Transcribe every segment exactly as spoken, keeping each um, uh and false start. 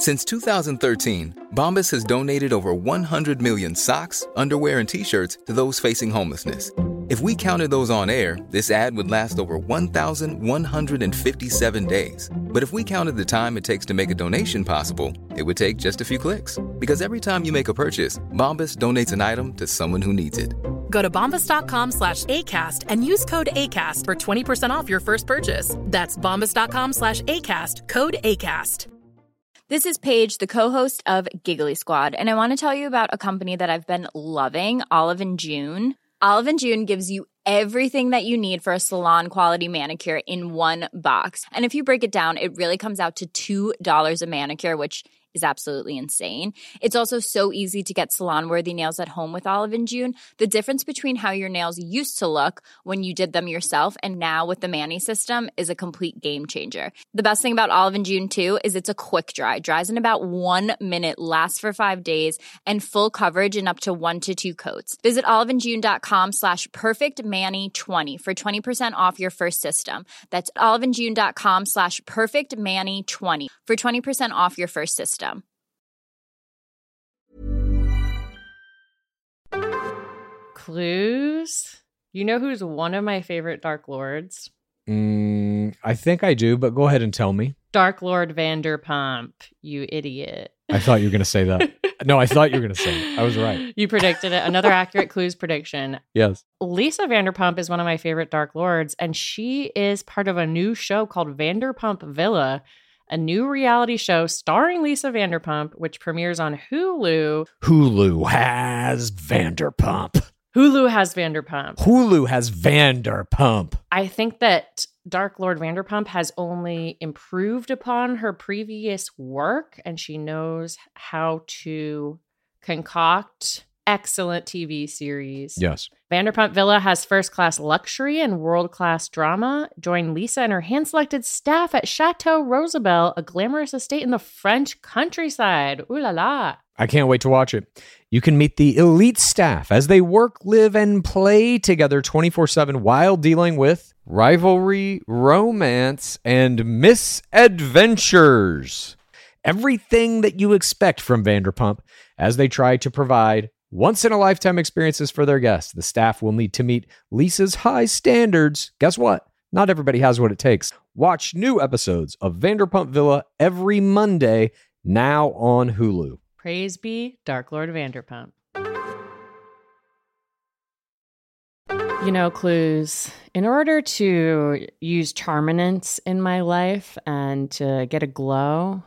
Since two thousand thirteen, Bombas has donated over one hundred million socks, underwear, and T-shirts to those facing homelessness. If we counted those on air, this ad would last over one thousand one hundred fifty-seven days. But if we counted the time it takes to make a donation possible, it would take just a few clicks. Because every time you make a purchase, Bombas donates an item to someone who needs it. Go to bombas.com slash ACAST and use code ACAST for twenty percent off your first purchase. That's bombas.com slash ACAST, code ACAST. This is Paige, the co-host of Giggly Squad, and I want to tell you about a company that I've been loving, Olive and June. Olive and June gives you everything that you need for a salon-quality manicure in one box. And if you break it down, it really comes out to two dollars a manicure, which is absolutely insane. It's also so easy to get salon-worthy nails at home with Olive and June. The difference between how your nails used to look when you did them yourself and now with the Mani system is a complete game changer. The best thing about Olive and June, too, is it's a quick dry. Dries in about one minute, lasts for five days, and full coverage in up to one to two coats. Visit oliveandjune.com slash perfectmani20 for twenty percent off your first system. That's oliveandjune.com slash perfectmani20 for twenty percent off your first system. Clues? You know who's one of my favorite Dark Lords? Mm, I think I do, but go ahead and tell me. Dark Lord Vanderpump, you idiot. I thought you were going to say that. No, I thought you were going to say it. I was right. You predicted it. Another accurate Clues prediction. Yes. Lisa Vanderpump is one of my favorite Dark Lords, and she is part of a new show called Vanderpump Villa, a new reality show starring Lisa Vanderpump, which premieres on Hulu. Hulu has Vanderpump. Hulu has Vanderpump. Hulu has Vanderpump. I think that Dark Lord Vanderpump has only improved upon her previous work, and she knows how to concoct excellent T V series. Yes. Vanderpump Villa has first-class luxury and world-class drama. Join Lisa and her hand-selected staff at Chateau Rosabelle, a glamorous estate in the French countryside. Ooh la la. I can't wait to watch it. You can meet the elite staff as they work, live, and play together twenty-four seven while dealing with rivalry, romance, and misadventures. Everything that you expect from Vanderpump as they try to provide once-in-a-lifetime experiences for their guests. The staff will need to meet Lisa's high standards. Guess what? Not everybody has what it takes. Watch new episodes of Vanderpump Villa every Monday, now on Hulu. Praise be Dark Lord Vanderpump. You know, Clues, in order to use Charminance in my life and to get a glow,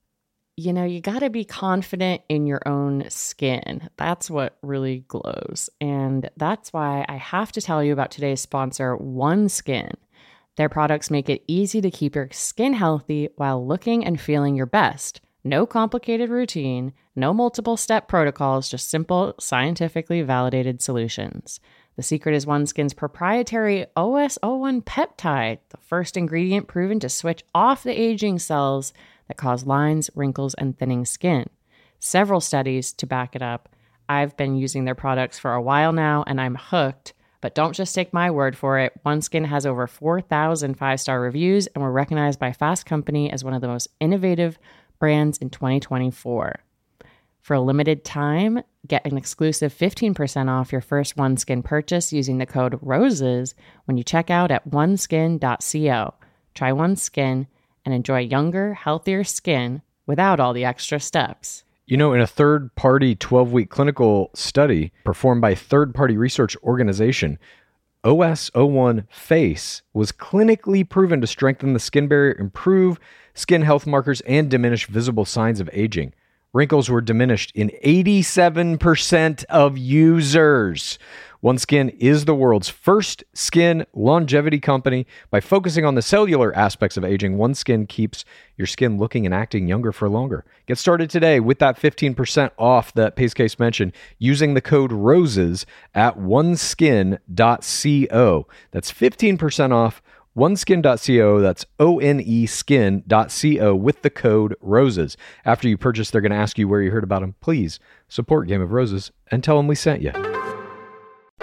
you know, you got to be confident in your own skin. That's what really glows. And that's why I have to tell you about today's sponsor, OneSkin. Their products make it easy to keep your skin healthy while looking and feeling your best. No complicated routine, no multiple step protocols, just simple, scientifically validated solutions. The secret is OneSkin's proprietary O S zero one peptide, the first ingredient proven to switch off the aging cells that cause lines, wrinkles, and thinning skin. Several studies to back it up. I've been using their products for a while now, and I'm hooked. But don't just take my word for it. OneSkin has over four thousand five-star reviews and were recognized by Fast Company as one of the most innovative brands in twenty twenty-four. For a limited time, get an exclusive fifteen percent off your first OneSkin purchase using the code ROSES when you check out at one skin dot co. Try OneSkin and enjoy younger, healthier skin without all the extra steps. You know, in a third-party twelve-week clinical study performed by a third-party research organization, O S zero one Face was clinically proven to strengthen the skin barrier, improve skin health markers, and diminish visible signs of aging. Wrinkles were diminished in eighty-seven percent of users. OneSkin is the world's first skin longevity company. By focusing on the cellular aspects of aging, OneSkin keeps your skin looking and acting younger for longer. Get started today with that fifteen percent off that Pacecase mentioned using the code ROSES at one skin dot co. That's fifteen percent off one skin dot co. That's O N E skin dot co with the code ROSES. After you purchase, they're going to ask you where you heard about them. Please support Game of Roses and tell them we sent you.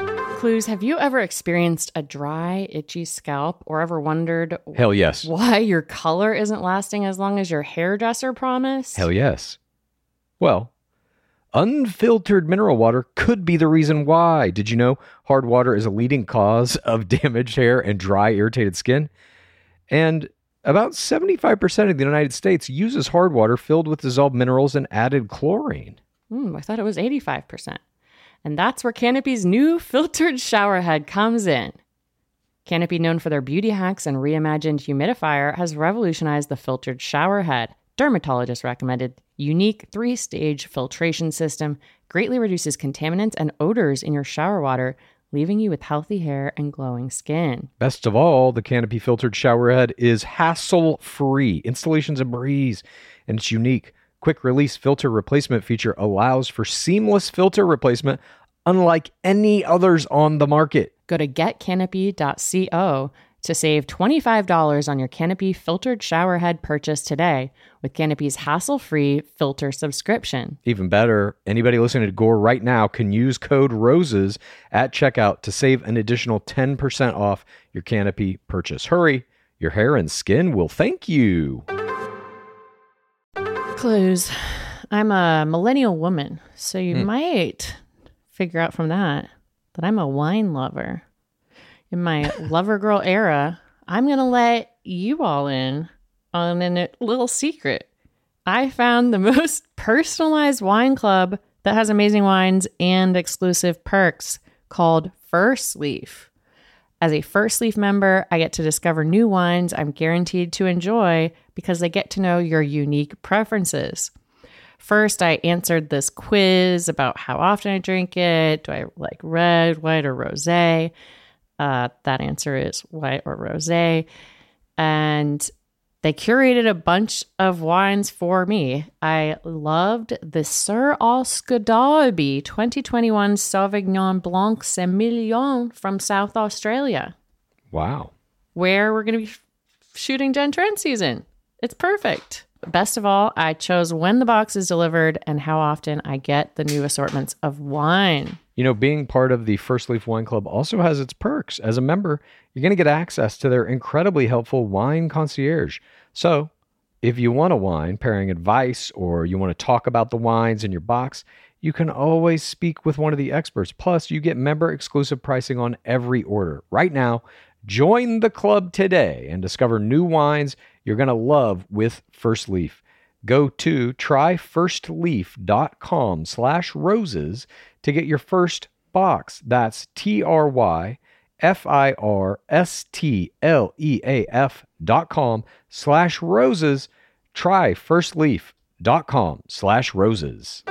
Clues, have you ever experienced a dry, itchy scalp or ever wondered Hell yes. why your color isn't lasting as long as your hairdresser promised? Hell yes. Well, unfiltered mineral water could be the reason why. Did you know hard water is a leading cause of damaged hair and dry, irritated skin? And about seventy-five percent of the United States uses hard water filled with dissolved minerals and added chlorine. Mm, I thought it was eighty-five percent. And that's where Canopy's new filtered shower head comes in. Canopy, known for their beauty hacks and reimagined humidifier, has revolutionized the filtered shower head. Dermatologist recommended unique three-stage filtration system greatly reduces contaminants and odors in your shower water, leaving you with healthy hair and glowing skin. Best of all, the Canopy filtered shower head is hassle-free. Installation's a breeze, and it's unique. Quick release filter replacement feature allows for seamless filter replacement unlike any others on the market. Go to get canopy dot co to save twenty-five dollars on your Canopy filtered shower head purchase today with Canopy's hassle-free filter subscription. Even better, anybody listening to Gore right now can use code ROSES at checkout to save an additional ten percent off your Canopy purchase. Hurry, your hair and skin will thank you. Clues. I'm a millennial woman, so you mm. might figure out from that that I'm a wine lover. In my lover girl era, I'm going to let you all in on a little secret. I found the most personalized wine club that has amazing wines and exclusive perks called First Leaf. As a First Leaf member, I get to discover new wines I'm guaranteed to enjoy because they get to know your unique preferences. First, I answered this quiz about how often I drink it. Do I like red, white, or rosé? Uh, that answer is white or rosé. And they curated a bunch of wines for me. I loved the Sir Oscar Darby twenty twenty-one Sauvignon Blanc Semillon from South Australia. Wow. Where we're going to be f- shooting Gen Trend season. It's perfect. Best of all, I chose when the box is delivered and how often I get the new assortments of wine. You know, being part of the First Leaf Wine Club also has its perks. As a member, you're going to get access to their incredibly helpful wine concierge. So, if you want a wine pairing advice or you want to talk about the wines in your box, you can always speak with one of the experts. Plus, you get member-exclusive pricing on every order. Right now, join the club today and discover new wines you're going to love with First Leaf. Go to tryfirstleaf.com slash roses to get your first box. That's T-R-Y-F-I-R-S-T-L-E-A-F dot com slash roses. Tryfirstleaf.com slash roses.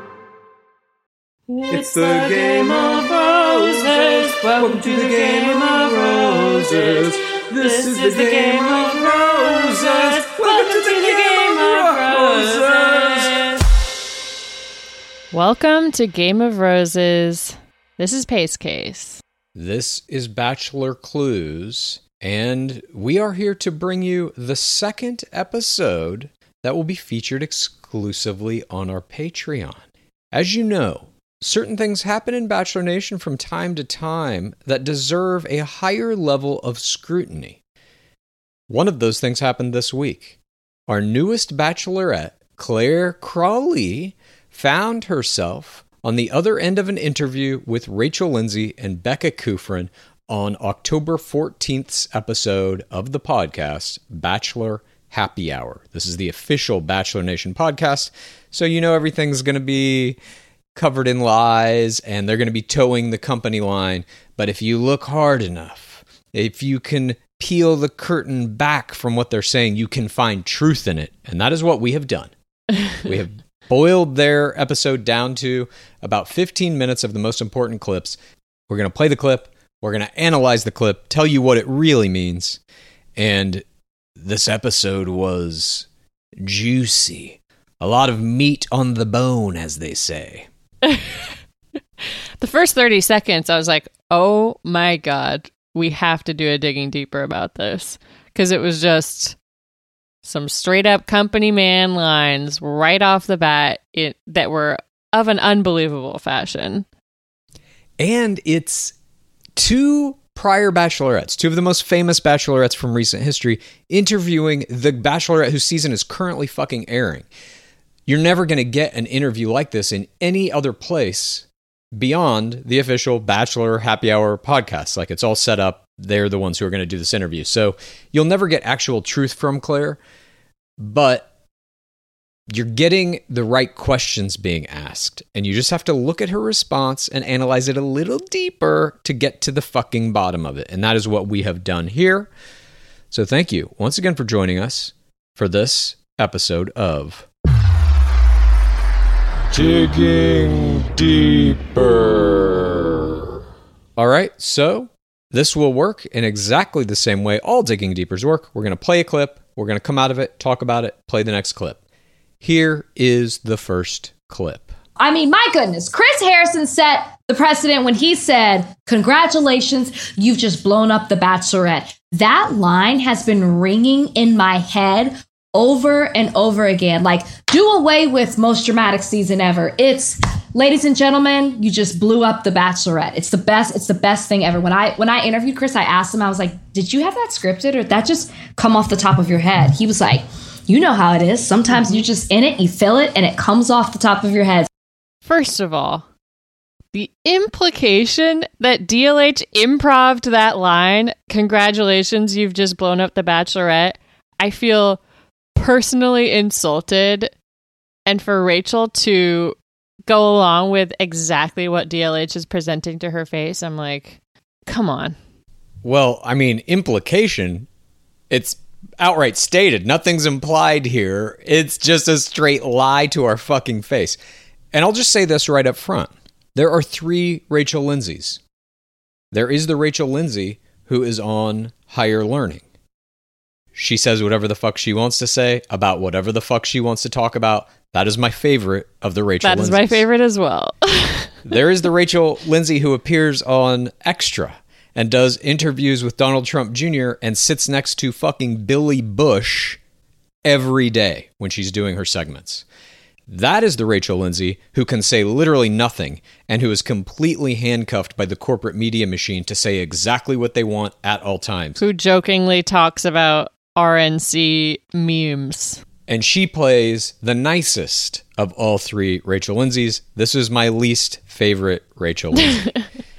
It's the Game of Roses. Welcome to the Game of Roses. This is the Game of Roses. Welcome to the Game of Roses. Welcome to Game of Roses. This is Pace Case. This is Bachelor Clues, and we are here to bring you the second episode that will be featured exclusively on our Patreon. As you know, certain things happen in Bachelor Nation from time to time that deserve a higher level of scrutiny. One of those things happened this week. Our newest bachelorette, Claire Crawley, found herself on the other end of an interview with Rachel Lindsay and Becca Kufrin on October fourteenth's episode of the podcast, Bachelor Happy Hour. This is the official Bachelor Nation podcast, so you know everything's going to be covered in lies, and they're going to be towing the company line. But if you look hard enough, if you can peel the curtain back from what they're saying, you can find truth in it. And that is what we have done. We have boiled their episode down to about fifteen minutes of the most important clips. We're going to play the clip. We're going to analyze the clip, tell you what it really means. And this episode was juicy. A lot of meat on the bone, as they say. The first thirty seconds, I was like, oh my God, we have to do a digging deeper about this. Because it was just some straight up company man lines right off the bat it, that were of an unbelievable fashion. And it's two prior bachelorettes, two of the most famous bachelorettes from recent history, interviewing the bachelorette whose season is currently fucking airing. You're never going to get an interview like this in any other place beyond the official Bachelor Happy Hour podcast. Like, it's all set up. They're the ones who are going to do this interview. So you'll never get actual truth from Claire, but you're getting the right questions being asked, and you just have to look at her response and analyze it a little deeper to get to the fucking bottom of it. And that is what we have done here. So thank you once again for joining us for this episode of Digging Deeper. All right, so this will work in exactly the same way all Digging Deepers work. We're going to play a clip. We're going to come out of it, talk about it, play the next clip. Here is the first clip. I mean, my goodness, Chris Harrison set the precedent when he said, "Congratulations, you've just blown up The Bachelorette." That line has been ringing in my head over and over again. Like, do away with most dramatic season ever. It's, ladies and gentlemen, you just blew up The Bachelorette. It's the best. It's the best thing ever. When I when I interviewed Chris, I asked him, I was like, did you have that scripted, or did that just come off the top of your head? He was like, you know how it is. Sometimes you're just in it, you feel it, and it comes off the top of your head. First of all, the implication that D L H improv'd that line, "Congratulations, you've just blown up The Bachelorette," I feel personally insulted. And for Rachel to go along with exactly what D L H is presenting to her face, I'm like, come on. Well, I mean, implication, it's outright stated. Nothing's implied here. It's just a straight lie to our fucking face. And I'll just say this right up front. There are three Rachel Lindsays. There is the Rachel Lindsay who is on Higher Learning. She says whatever the fuck she wants to say about whatever the fuck she wants to talk about. That is my favorite of the Rachel Lindsays. That is my favorite as well. There is the Rachel Lindsay who appears on Extra and does interviews with Donald Trump Junior and sits next to fucking Billy Bush every day when she's doing her segments. That is the Rachel Lindsay who can say literally nothing and who is completely handcuffed by the corporate media machine to say exactly what they want at all times. Who jokingly talks about R N C memes. And she plays the nicest of all three Rachel Lindsays. This is my least favorite Rachel Lindsay.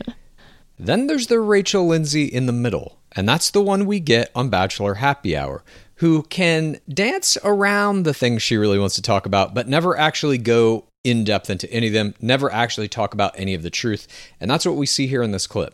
Then there's the Rachel Lindsay in the middle, and that's the one we get on Bachelor Happy Hour, who can dance around the things she really wants to talk about, but never actually go in depth into any of them, never actually talk about any of the truth. And that's what we see here in this clip.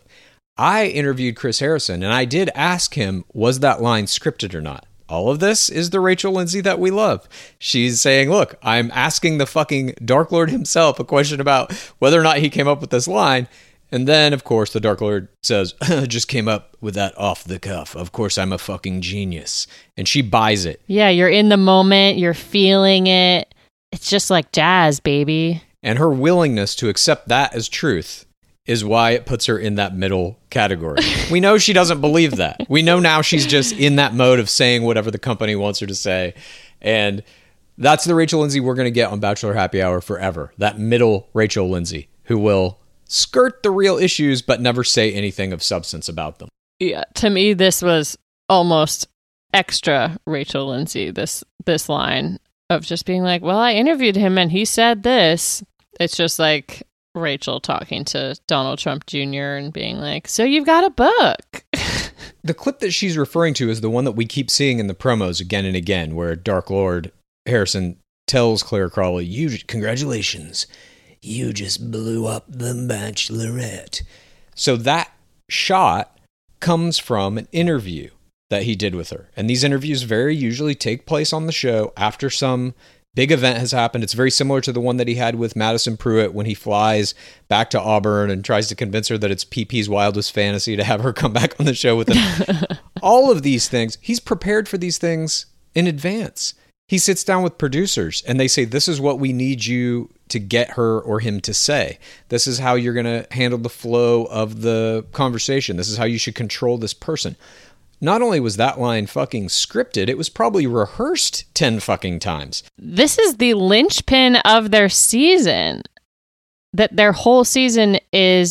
I interviewed Chris Harrison, and I did ask him, was that line scripted or not? All of this is the Rachel Lindsay that we love. She's saying, look, I'm asking the fucking Dark Lord himself a question about whether or not he came up with this line. And then, of course, the Dark Lord says, I just came up with that off the cuff. Of course, I'm a fucking genius. And she buys it. Yeah, you're in the moment. You're feeling it. It's just like jazz, baby. And her willingness to accept that as truth is why it puts her in that middle category. We know she doesn't believe that. We know now she's just in that mode of saying whatever the company wants her to say. And that's the Rachel Lindsay we're going to get on Bachelor Happy Hour forever. That middle Rachel Lindsay who will skirt the real issues but never say anything of substance about them. Yeah, to me, this was almost extra Rachel Lindsay, this this line of just being like, well, I interviewed him and he said this. It's just like Rachel talking to Donald Trump Junior and being like, so you've got a book. The clip that she's referring to is the one that we keep seeing in the promos again and again, where Dark Lord Harrison tells Claire Crawley, you, congratulations, you just blew up The Bachelorette. So that shot comes from an interview that he did with her. And these interviews very usually take place on the show after some big event has happened. It's very similar to the one that he had with Madison Pruitt when he flies back to Auburn and tries to convince her that it's P P's wildest fantasy to have her come back on the show with him. All of these things, he's prepared for these things in advance. He sits down with producers and they say, this is what we need you to get her or him to say. This is how you're going to handle the flow of the conversation. This is how you should control this person. Not only was that line fucking scripted, it was probably rehearsed ten fucking times. This is the linchpin of their season. That their whole season is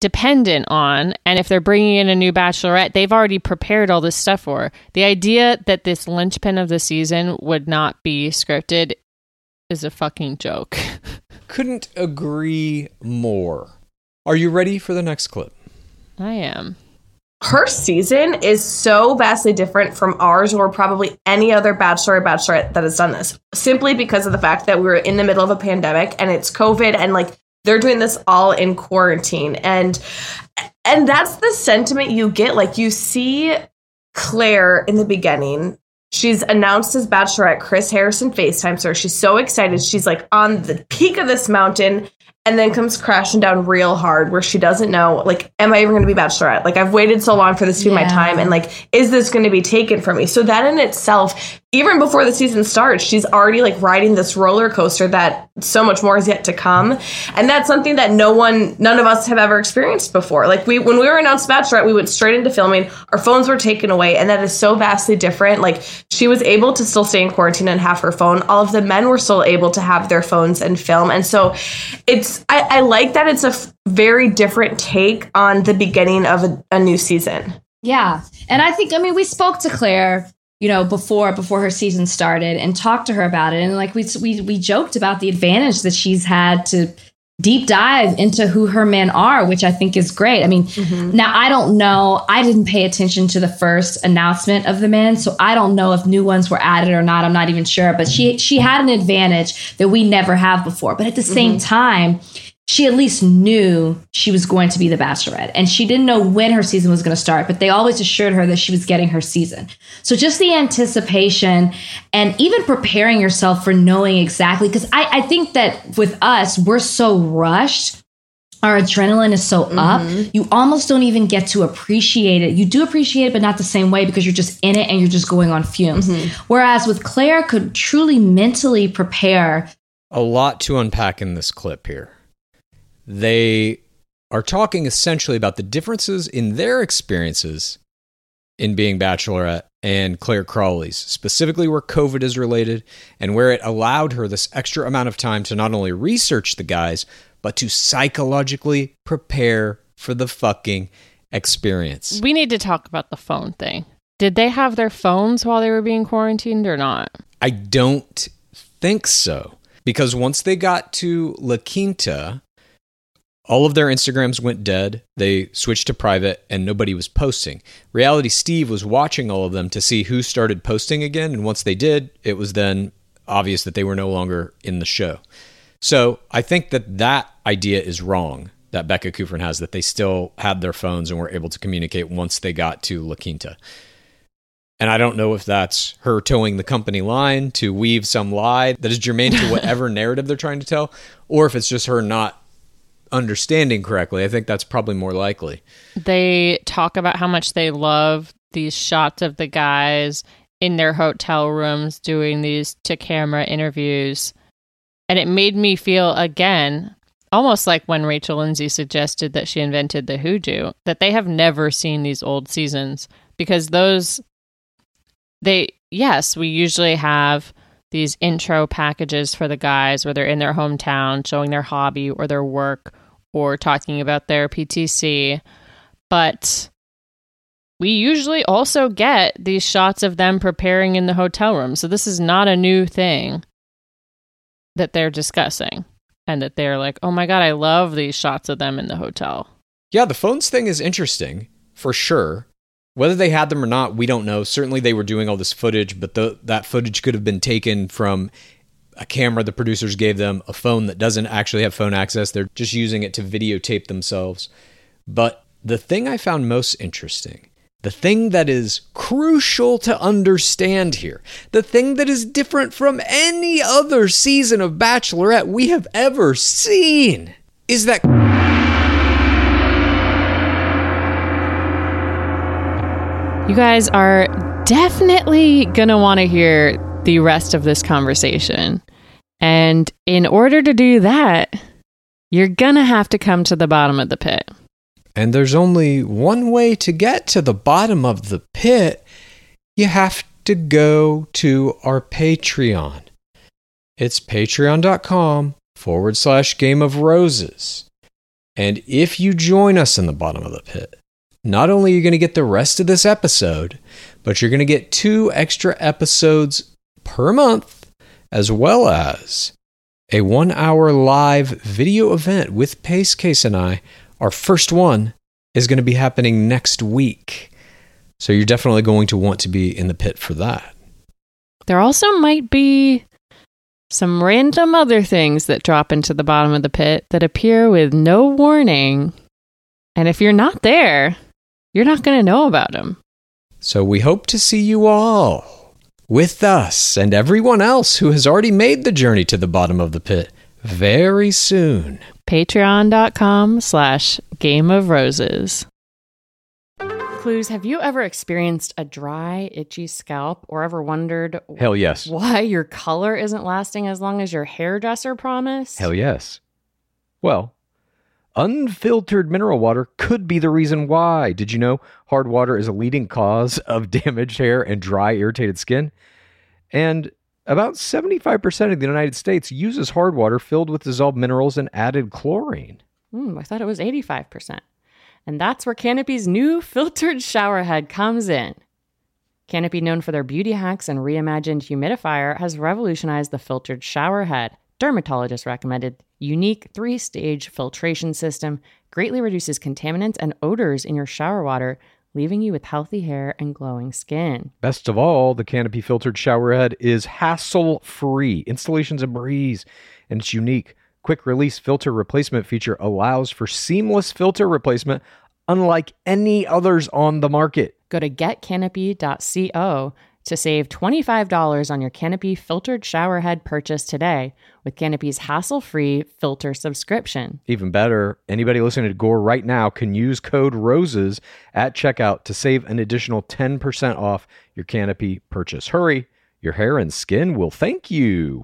dependent on, and if they're bringing in a new bachelorette, they've already prepared all this stuff for her. The idea that this linchpin of the season would not be scripted is a fucking joke. Couldn't agree more. Are you ready for the next clip? I am. Her season is so vastly different from ours or probably any other bachelor or bachelorette that has done this, simply because of the fact that we were in the middle of a pandemic and it's COVID, and like they're doing this all in quarantine. And and that's the sentiment you get. Like, you see Claire in the beginning. She's announced as bachelorette. Chris Harrison FaceTimes her. She's so excited. She's like on the peak of this mountain, and then comes crashing down real hard where she doesn't know, like, am I even going to be bachelorette? Like, I've waited so long for this to be Yeah. my time. And like, is this going to be taken from me? So that in itself, even before the season starts, she's already like riding this roller coaster that so much more is yet to come. And that's something that no one, none of us have ever experienced before. Like, we, when we were announced bachelorette, we went straight into filming. Our phones were taken away. And that is so vastly different. Like, she was able to still stay in quarantine and have her phone. All of the men were still able to have their phones and film. And so it's, I, I like that it's a f- very different take on the beginning of a, a new season. Yeah. And I think, I mean, we spoke to Claire, you know, before before her season started and talked to her about it. And like we we we joked about the advantage that she's had to deep dive into who her men are, which I think is great. I mean, mm-hmm. Now I don't know. I didn't pay attention to the first announcement of the men, so I don't know if new ones were added or not. I'm not even sure. But she she had an advantage that we never have before. But at the same mm-hmm. time, she at least knew she was going to be the bachelorette, and she didn't know when her season was going to start, but they always assured her that she was getting her season. So just the anticipation and even preparing yourself for knowing exactly, because I, I think that with us, we're so rushed. Our adrenaline is so mm-hmm. up. You almost don't even get to appreciate it. You do appreciate it, but not the same way, because you're just in it and you're just going on fumes. Mm-hmm. Whereas with Claire could truly mentally prepare. A lot to unpack in this clip here. They are talking essentially about the differences in their experiences in being bachelorette and Claire Crawley's, specifically where COVID is related and where it allowed her this extra amount of time to not only research the guys, but to psychologically prepare for the fucking experience. We need to talk about the phone thing. Did they have their phones while they were being quarantined or not? I don't think so, because once they got to La Quinta, all of their Instagrams went dead. They switched to private and nobody was posting. Reality Steve was watching all of them to see who started posting again. And once they did, it was then obvious that they were no longer in the show. So I think that that idea is wrong that Becca Kufrin has, that they still had their phones and were able to communicate once they got to La Quinta. And I don't know if that's her towing the company line to weave some lie that is germane to whatever narrative they're trying to tell, or if it's just her not understanding correctly. I think that's probably more likely. They talk about how much they love these shots of the guys in their hotel rooms doing these to-camera interviews. And it made me feel, again, almost like when Rachel Lindsay suggested that she invented the hoodoo, that they have never seen these old seasons. Because those, they, yes, we usually have these intro packages for the guys where they're in their hometown showing their hobby or their work or talking about their P T C. But we usually also get these shots of them preparing in the hotel room. So this is not a new thing that they're discussing and that they're like, oh my God, I love these shots of them in the hotel. Yeah, the phones thing is interesting for sure. Whether they had them or not, we don't know. Certainly they were doing all this footage, but the, that footage could have been taken from a camera the producers gave them, a phone that doesn't actually have phone access. They're just using it to videotape themselves. But the thing I found most interesting, the thing that is crucial to understand here, the thing that is different from any other season of Bachelorette we have ever seen, is that you guys are definitely going to want to hear the rest of this conversation. And in order to do that, you're going to have to come to the bottom of the pit. And there's only one way to get to the bottom of the pit. You have to go to our Patreon. It's patreon.com forward slash Game of Roses. And if you join us in the bottom of the pit, not only are you going to get the rest of this episode, but you're going to get two extra episodes per month, as well as a one-hour live video event with Pace Case and I. Our first one is going to be happening next week. So you're definitely going to want to be in the pit for that. There also might be some random other things that drop into the bottom of the pit that appear with no warning. And if you're not there, you're not going to know about them. So we hope to see you all with us and everyone else who has already made the journey to the bottom of the pit very soon. Patreon.com slash Game of Roses. Clues, have you ever experienced a dry, itchy scalp or ever wondered Hell yes. why your color isn't lasting as long as your hairdresser promised? Hell yes. Well, unfiltered mineral water could be the reason why. Did you know hard water is a leading cause of damaged hair and dry, irritated skin? And about seventy-five percent of the United States uses hard water filled with dissolved minerals and added chlorine. Mm, I thought it was eighty-five percent. And that's where Canopy's new filtered shower head comes in. Canopy, known for their beauty hacks and reimagined humidifier, has revolutionized the filtered shower head. Dermatologist recommended unique three-stage filtration system greatly reduces contaminants and odors in your shower water, leaving you with healthy hair and glowing skin. Best of all, the Canopy filtered shower head is hassle-free. Installation's a breeze, and it's unique. Quick release filter replacement feature allows for seamless filter replacement unlike any others on the market. Go to get canopy dot co to save twenty-five dollars on your Canopy filtered shower head purchase today with Canopy's hassle-free filter subscription. Even better, anybody listening to Gore right now can use code ROSES at checkout to save an additional ten percent off your Canopy purchase. Hurry, your hair and skin will thank you.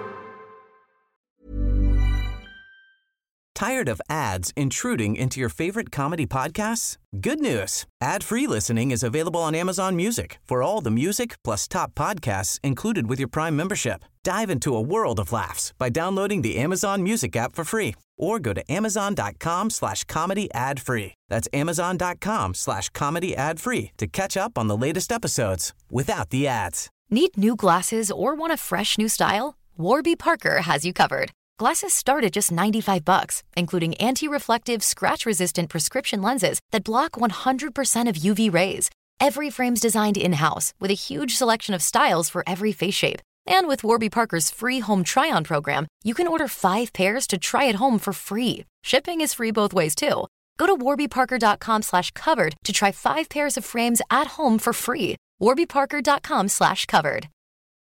Tired of ads intruding into your favorite comedy podcasts? Good news. Ad-free listening is available on Amazon Music for all the music plus top podcasts included with your Prime membership. Dive into a world of laughs by downloading the Amazon Music app for free or go to amazon.com slash comedy ad free. That's amazon.com slash comedy ad free to catch up on the latest episodes without the ads. Need new glasses or want a fresh new style? Warby Parker has you covered. Glasses start at just ninety-five bucks, including anti-reflective, scratch-resistant prescription lenses that block one hundred percent of U V rays. Every frame's designed in-house with a huge selection of styles for every face shape. And with Warby Parker's free home try-on program, you can order five pairs to try at home for free. Shipping is free both ways, too. Go to warbyparker.com slash covered to try five pairs of frames at home for free. warbyparker.com slash covered.